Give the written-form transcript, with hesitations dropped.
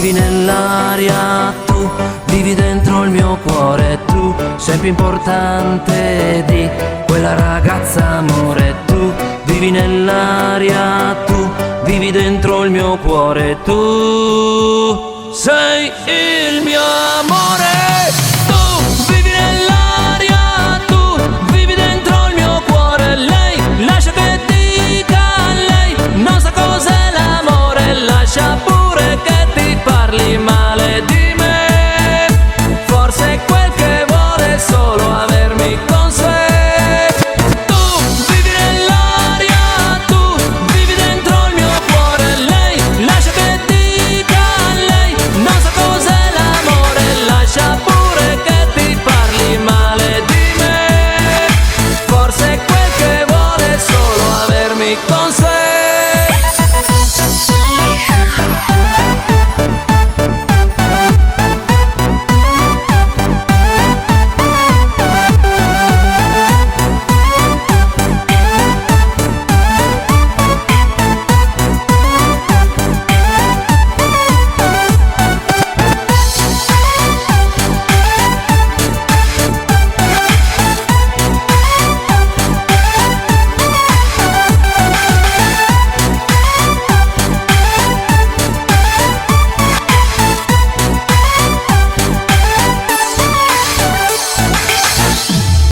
vivi nell'aria, tu vivi dentro il mio cuore, tu sei più importante di quella ragazza, amore. Tu vivi nell'aria, tu vivi dentro il mio cuore, tu sei il mio amore.